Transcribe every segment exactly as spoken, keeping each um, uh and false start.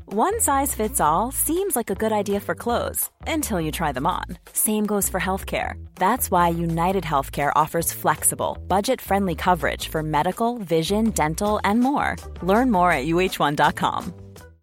One size fits all seems like a good idea for clothes until you try them on. Same goes for healthcare. That's why United Healthcare offers flexible, budget-friendly coverage for medical, vision, dental, and more. Learn more at U H one dot com.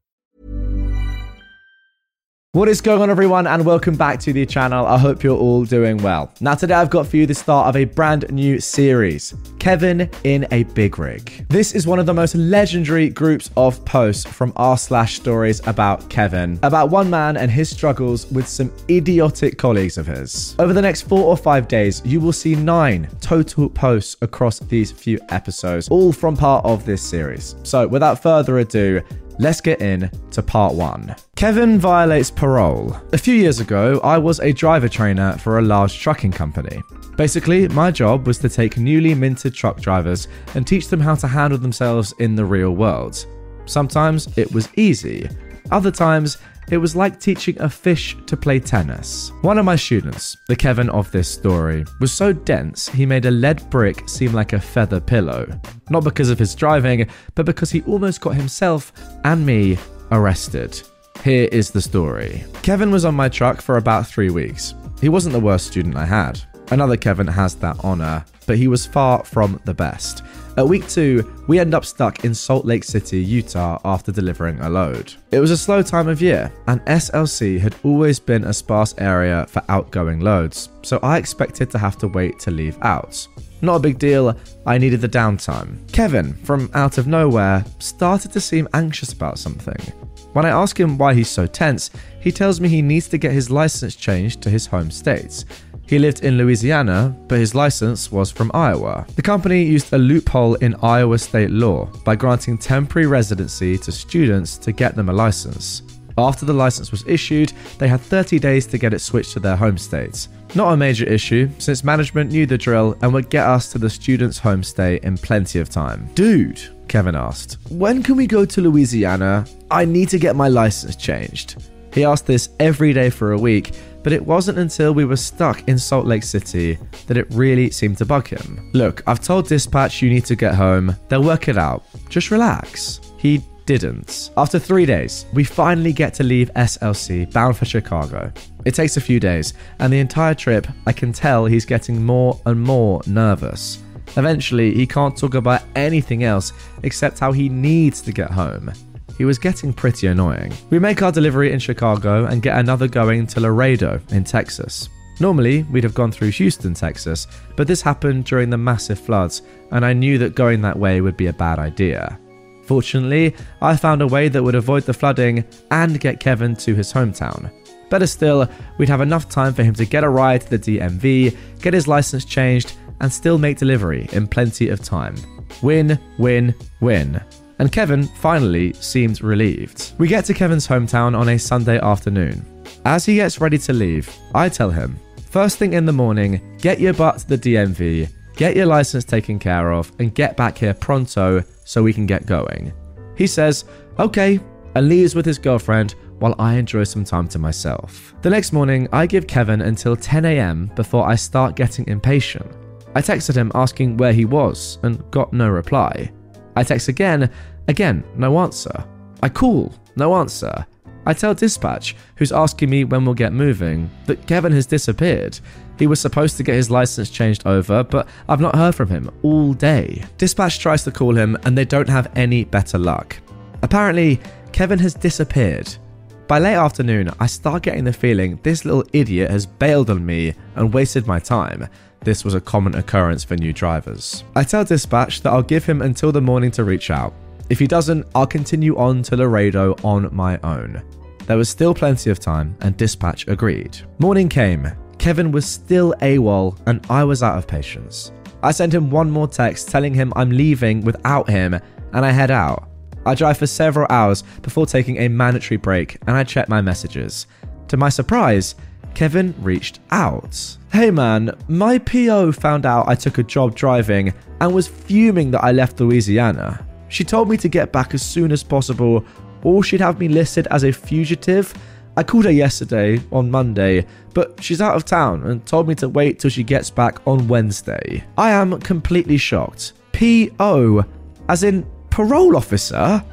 What is going on, everyone, and welcome back to the channel. I hope you're all doing well. Now, today I've got for you the start of a brand new series, Kevin in a Big Rig. This is one of the most legendary groups of posts from r slash stories about Kevin, about one man and his struggles with some idiotic colleagues of his. Over the next four or five days, you will see nine total posts across these few episodes, all from part of this series. So without further ado, let's get in to part one. Kevin violates parole. A few years ago, I was a driver trainer for a large trucking company. Basically, my job was to take newly minted truck drivers and teach them how to handle themselves in the real world. Sometimes it was easy. Other times, it was like teaching a fish to play tennis. One of my students, the Kevin of this story, was so dense he made a lead brick seem like a feather pillow. Not because of his driving, but because he almost got himself and me arrested. Here is the story. Kevin was on my truck for about three weeks. He wasn't the worst student I had. Another Kevin has that honor, but he was far from the best. At week two, we end up stuck in Salt Lake City, Utah after delivering a load. It was a slow time of year, and S L C had always been a sparse area for outgoing loads, so I expected to have to wait to leave out. Not a big deal, I needed the downtime. Kevin, from out of nowhere, started to seem anxious about something. When I ask him why he's so tense, he tells me he needs to get his license changed to his home state. He lived in Louisiana, but his license was from Iowa. The company used a loophole in Iowa state law by granting temporary residency to students to get them a license. After the license was issued, they had thirty days to get it switched to their home states. Not a major issue, since management knew the drill and would get us to the student's home state in plenty of time. Dude, Kevin asked, when can we go to Louisiana? I need to get my license changed. He asked this every day for a week, but it wasn't until we were stuck in Salt Lake City that it really seemed to bug him. Look, I've told dispatch you need to get home. They'll work it out. Just relax. He didn't. After three days, we finally get to leave S L C bound for Chicago. It takes a few days, and the entire trip, I can tell he's getting more and more nervous. Eventually, he can't talk about anything else except how he needs to get home. He was getting pretty annoying. We make our delivery in Chicago and get another going to Laredo in Texas. Normally, we'd have gone through Houston, Texas, but this happened during the massive floods, and I knew that going that way would be a bad idea. Fortunately, I found a way that would avoid the flooding and get Kevin to his hometown. Better still, we'd have enough time for him to get a ride to the D M V, get his license changed, and still make delivery in plenty of time. Win, win, win. And Kevin finally seemed relieved. We get to Kevin's hometown on a Sunday afternoon. As he gets ready to leave, I tell him, first thing in the morning, get your butt to the D M V, get your license taken care of, and get back here pronto so we can get going. He says, okay, and leaves with his girlfriend while I enjoy some time to myself. The next morning, I give Kevin until ten a.m. before I start getting impatient. I texted him asking where he was and got no reply. I text again, again, no answer. I call, no answer. I tell dispatch, who's asking me when we'll get moving, that Kevin has disappeared. He was supposed to get his license changed over, but I've not heard from him all day. Dispatch tries to call him and they don't have any better luck. Apparently, Kevin has disappeared. By late afternoon, I start getting the feeling this little idiot has bailed on me and wasted my time. This was a common occurrence for new drivers. I tell dispatch that I'll give him until the morning to reach out. If he doesn't, I'll continue on to Laredo on my own. There was still plenty of time, and dispatch agreed. Morning came. Kevin was still AWOL, and I was out of patience. I sent him one more text telling him I'm leaving without him, and I head out. I drive for several hours before taking a mandatory break, and I check my messages. To my surprise, Kevin reached out. Hey man, my P O found out I took a job driving and was fuming that I left Louisiana. She told me to get back as soon as possible, or she'd have me listed as a fugitive. I called her yesterday, on Monday, but she's out of town and told me to wait till she gets back on Wednesday. I am completely shocked. P O, as in parole officer?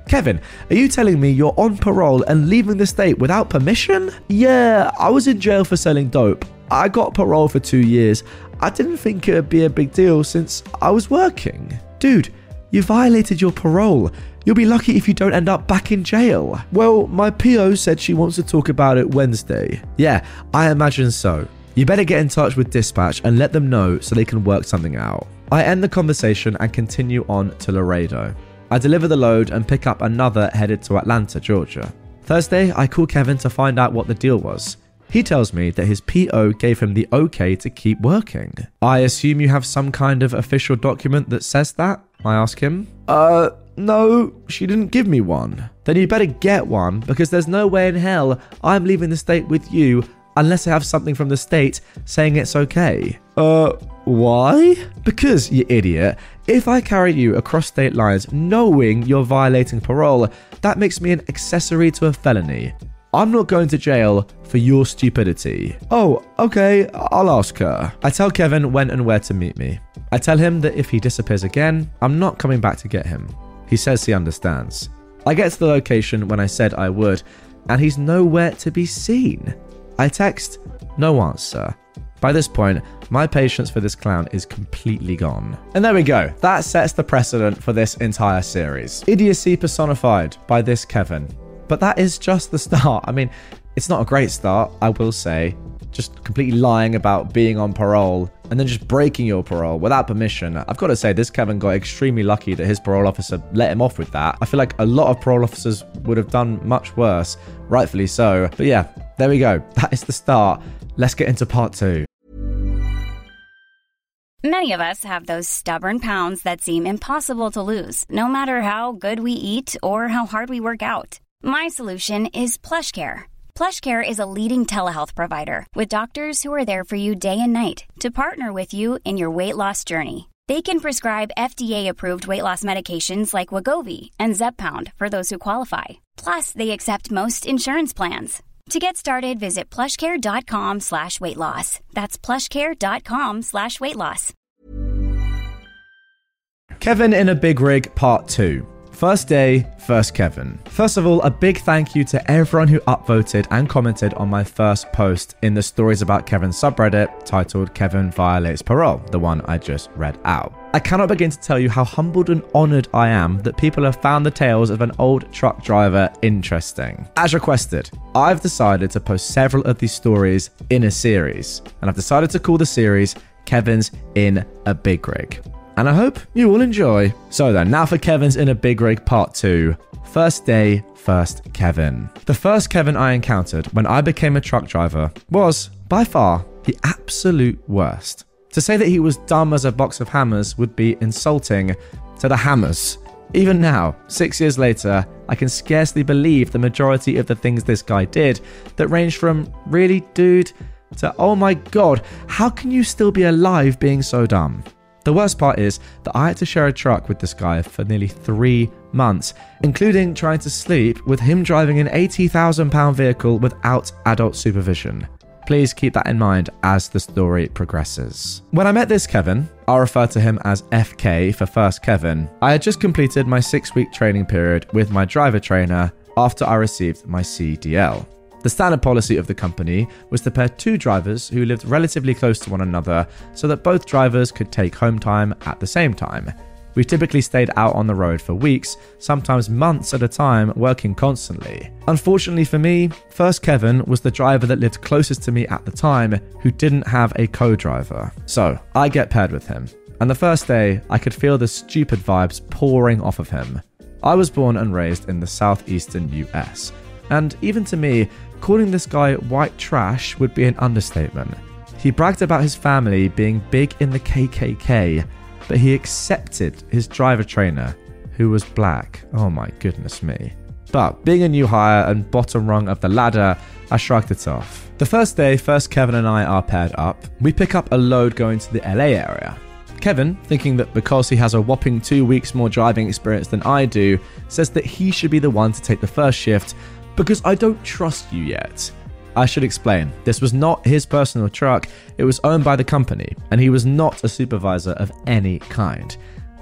Kevin, are you telling me you're on parole and leaving the state without permission? Yeah, I was in jail for selling dope. I got parole for two years. I didn't think it would be a big deal since I was working. Dude, you violated your parole. You'll be lucky if you don't end up back in jail. Well, my P O said she wants to talk about it Wednesday. Yeah, I imagine so. You better get in touch with dispatch and let them know so they can work something out. I end the conversation and continue on to Laredo. I deliver the load and pick up another headed to Atlanta, Georgia. Thursday, I call Kevin to find out what the deal was. He tells me that his P O gave him the okay to keep working. I assume you have some kind of official document that says that? I ask him. Uh, no, she didn't give me one. Then you better get one, because there's no way in hell I'm leaving the state with you unless I have something from the state saying it's okay. Uh, why? Because, you idiot, if I carry you across state lines knowing you're violating parole, that makes me an accessory to a felony. I'm not going to jail for your stupidity. Oh, okay, I'll ask her. I tell Kevin when and where to meet me. I tell him that if he disappears again, I'm not coming back to get him. He says he understands. I get to the location when I said I would, and he's nowhere to be seen. I text, no answer. By this point, my patience for this clown is completely gone. And there we go. That sets the precedent for this entire series. Idiocy personified by this Kevin. But that is just the start. I mean, it's not a great start, I will say. Just completely lying about being on parole and then just breaking your parole without permission. I've got to say, this Kevin got extremely lucky that his parole officer let him off with that. I feel like a lot of parole officers would have done much worse, rightfully so. But yeah, there we go. That is the start. Let's get into part two. Many of us have those stubborn pounds that seem impossible to lose, no matter how good we eat or how hard we work out. My solution is PlushCare. PlushCare is a leading telehealth provider with doctors who are there for you day and night to partner with you in your weight loss journey. They can prescribe F D A-approved weight loss medications like Wegovy and Zepbound for those who qualify. Plus, they accept most insurance plans. To get started, visit plushcare.com slash weight loss. That's plushcare.com slash weight loss. Kevin in a Big Rig Part two. First day, first Kevin. First of all, a big thank you to everyone who upvoted and commented on my first post in the Stories About Kevin subreddit titled Kevin Violates Parole, the one I just read out. I cannot begin to tell you how humbled and honoured I am that people have found the tales of an old truck driver interesting. As requested, I've decided to post several of these stories in a series, and I've decided to call the series Kevin's in a Big Rig. And I hope you will enjoy. So then, now for Kevin's in a Big Rig Part two. First day, first Kevin. The first Kevin I encountered when I became a truck driver was, by far, the absolute worst. To say that he was dumb as a box of hammers would be insulting to the hammers. Even now, six years later, I can scarcely believe the majority of the things this guy did that ranged from, really, dude, to, oh my god, how can you still be alive being so dumb? The worst part is that I had to share a truck with this guy for nearly three months, including trying to sleep with him driving an eighty thousand pound vehicle without adult supervision. Please keep that in mind as the story progresses. When I met this Kevin, I'll refer to him as F K for First Kevin, I had just completed my six-week training period with my driver trainer after I received my C D L. The standard policy of the company was to pair two drivers who lived relatively close to one another so that both drivers could take home time at the same time. We typically stayed out on the road for weeks, sometimes months at a time, working constantly. Unfortunately for me, First Kevin was the driver that lived closest to me at the time who didn't have a co-driver. So I get paired with him, and the first day I could feel the stupid vibes pouring off of him. I was born and raised in the southeastern U S, and even to me, calling this guy white trash would be an understatement. He bragged about his family being big in the K K K, but he accepted his driver trainer, who was black. Oh my goodness me. But being a new hire and bottom rung of the ladder, I shrugged it off. The first day, First Kevin and I are paired up. We pick up a load going to the L A area. Kevin, thinking that because he has a whopping two weeks more driving experience than I do, says that he should be the one to take the first shift because I don't trust you yet. I should explain, this was not his personal truck, it was owned by the company, and he was not a supervisor of any kind.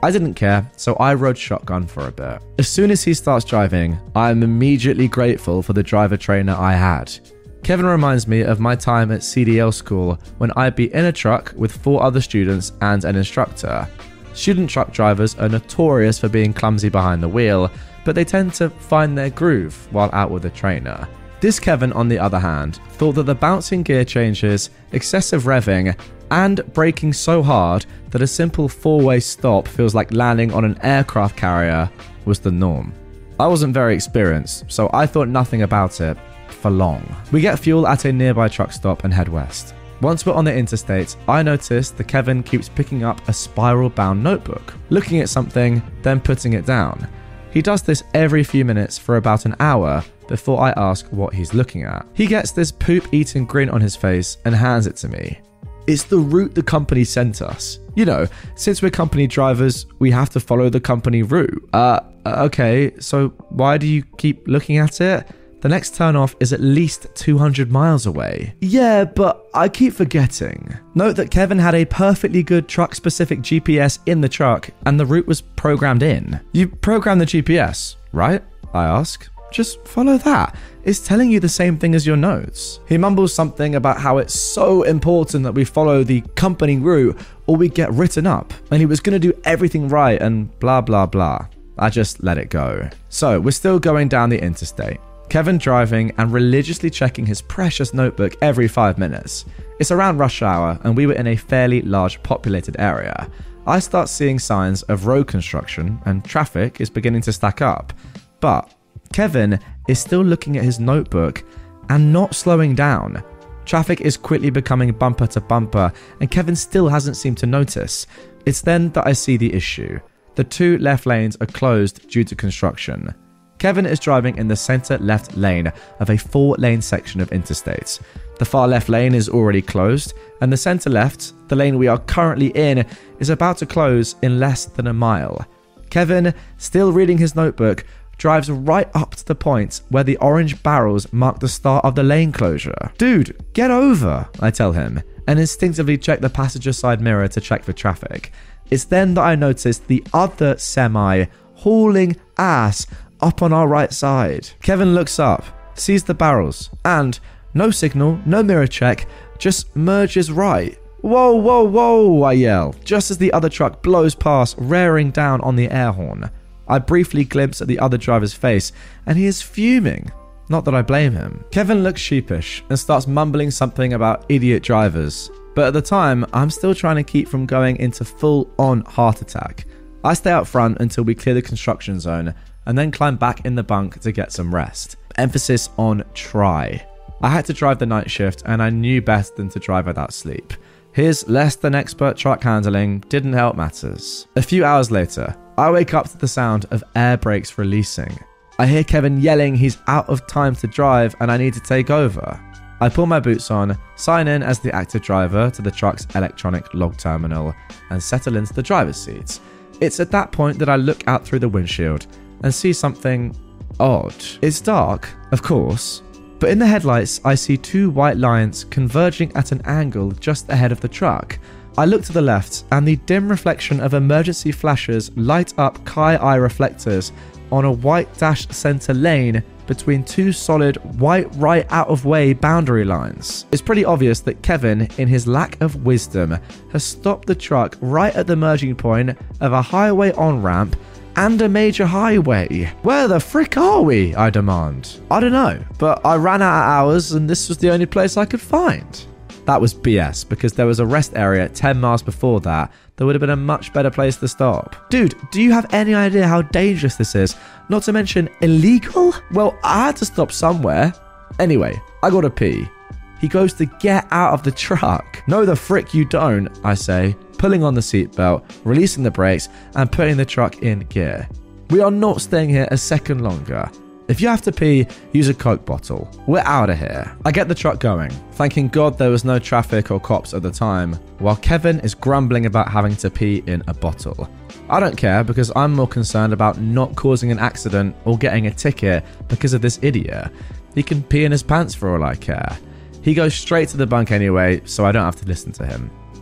I didn't care, so I rode shotgun for a bit. As soon as he starts driving, I am immediately grateful for the driver trainer I had. Kevin reminds me of my time at C D L school when I'd be in a truck with four other students and an instructor. Student truck drivers are notorious for being clumsy behind the wheel, but they tend to find their groove while out with a trainer. This Kevin, on the other hand, thought that the bouncing gear changes, excessive revving, and braking so hard that a simple four-way stop feels like landing on an aircraft carrier was the norm. I wasn't very experienced, so I thought nothing about it for long. We get fuel at a nearby truck stop and head west. Once we're on the interstate, I notice that Kevin keeps picking up a spiral-bound notebook, looking at something, then putting it down. He does this every few minutes for about an hour before I ask what he's looking at. He gets this poop-eating grin on his face and hands it to me. It's the route the company sent us. You know, since we're company drivers, we have to follow the company route. Uh, okay, so why do you keep looking at it? The next turnoff is at least two hundred miles away. Yeah, but I keep forgetting. Note that Kevin had a perfectly good truck-specific G P S in the truck, and the route was programmed in. You program the G P S, right? I ask. Just follow that. It's telling you the same thing as your notes. He mumbles something about how it's so important that we follow the company route or we get written up, and he was going to do everything right and blah blah blah. I just let it go. So we're still going down the interstate. Kevin driving and religiously checking his precious notebook every five minutes. It's around rush hour and we were in a fairly large populated area. I start seeing signs of road construction and traffic is beginning to stack up. But Kevin is still looking at his notebook and not slowing down. Traffic is quickly becoming bumper to bumper and Kevin still hasn't seemed to notice. It's then that I see the issue. The two left lanes are closed due to construction. Kevin is driving in the center left lane of a four-lane section of interstates. The far left lane is already closed, and the center left, the lane we are currently in, is about to close in less than a mile. Kevin, still reading his notebook, drives right up to the point where the orange barrels mark the start of the lane closure. Dude, get over, I tell him, and instinctively check the passenger side mirror to check for traffic. It's then that I notice the other semi hauling ass up on our right side. Kevin looks up, sees the barrels, and, no signal, no mirror check, just merges right. Whoa, whoa, whoa, I yell, just as the other truck blows past, raring down on the air horn. I briefly glimpse at the other driver's face, and he is fuming. Not that I blame him. Kevin looks sheepish and starts mumbling something about idiot drivers. But at the time, I'm still trying to keep from going into full-on heart attack. I stay out front until we clear the construction zone, and then climb back in the bunk to get some rest. Emphasis on try. I had to drive the night shift, and I knew best than to drive without sleep. His less than expert truck handling didn't help matters. A few hours later, I wake up to the sound of air brakes releasing. I hear Kevin yelling he's out of time to drive and I need to take over. I pull my boots on, sign in as the active driver to the truck's electronic log terminal, and settle into the driver's seat. It's at that point that I look out through the windshield and see something odd. It's dark, of course, but in the headlights I see two white lines converging at an angle just ahead of the truck. I look to the left and the dim reflection of emergency flashes light up Kai-eye reflectors on a white dashed center lane between two solid white right out of way boundary lines. It's pretty obvious that Kevin, in his lack of wisdom, has stopped the truck right at the merging point of a highway on-ramp and a major highway. Where the frick are we, I demand? I don't know, but I ran out of hours and this was the only place I could find. That was B S, because there was a rest area ten miles before that that would have been a much better place to stop. Dude, do you have any idea how dangerous this is? Not to mention illegal? Well, I had to stop somewhere. Anyway, I gotta pee. He goes to get out of the truck. No, the frick you don't, I say, pulling on the seatbelt, releasing the brakes, and putting the truck in gear. We are not staying here a second longer. If you have to pee, use a Coke bottle. We're out of here. I get the truck going, thanking God there was no traffic or cops at the time, while Kevin is grumbling about having to pee in a bottle. I don't care because I'm more concerned about not causing an accident or getting a ticket because of this idiot. He can pee in his pants for all I care. He goes straight to the bunk anyway, so I don't have to listen to him.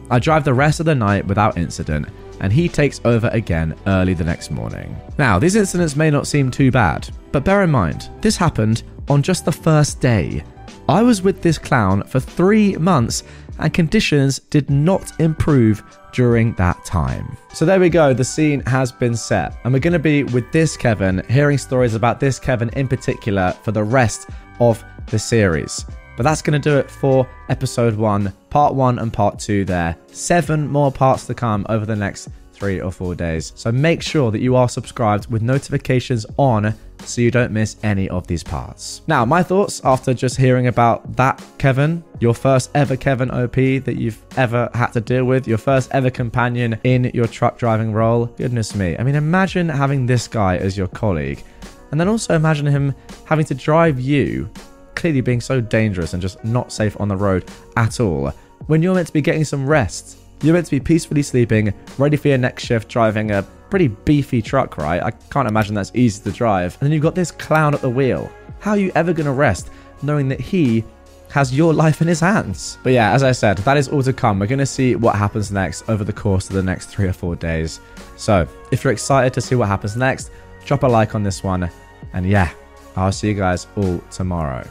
I drive the rest of the night without incident, and he takes over again early the next morning. Now, these incidents may not seem too bad, but bear in mind, this happened on just the first day. I was with this clown for three months, and conditions did not improve during that time. So there we go, the scene has been set, and we're going to be with this Kevin, hearing stories about this Kevin in particular for the rest of the series. But that's going to do it for episode one, part one and part two there. Seven more parts to come over the next three or four days. So make sure that you are subscribed with notifications on so you don't miss any of these parts. Now, my thoughts after just hearing about that Kevin, your first ever Kevin O P that you've ever had to deal with, your first ever companion in your truck driving role. Goodness me. I mean, imagine having this guy as your colleague, and then also imagine him having to drive you, clearly being so dangerous and just not safe on the road at all, when you're meant to be getting some rest. You're meant to be peacefully sleeping, ready for your next shift, driving a pretty beefy truck, right? I can't imagine that's easy to drive. And then you've got this clown at the wheel. How are you ever going to rest knowing that he has your life in his hands? But yeah, as I said, that is all to come. We're going to see what happens next over the course of the next three or four days. So if you're excited to see what happens next, drop a like on this one. And yeah, I'll see you guys all tomorrow.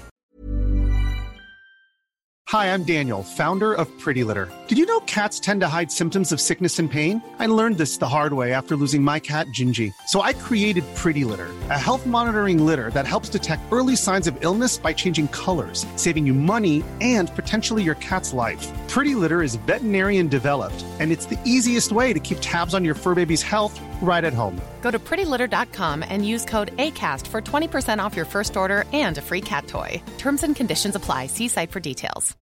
Hi, I'm Daniel, founder of Pretty Litter. Did you know cats tend to hide symptoms of sickness and pain? I learned this the hard way after losing my cat, Gingy. So I created Pretty Litter, a health monitoring litter that helps detect early signs of illness by changing colors, saving you money and potentially your cat's life. Pretty Litter is veterinarian developed, and it's the easiest way to keep tabs on your fur baby's health right at home. Go to pretty litter dot com and use code ACAST for twenty percent off your first order and a free cat toy. Terms and conditions apply. See site for details.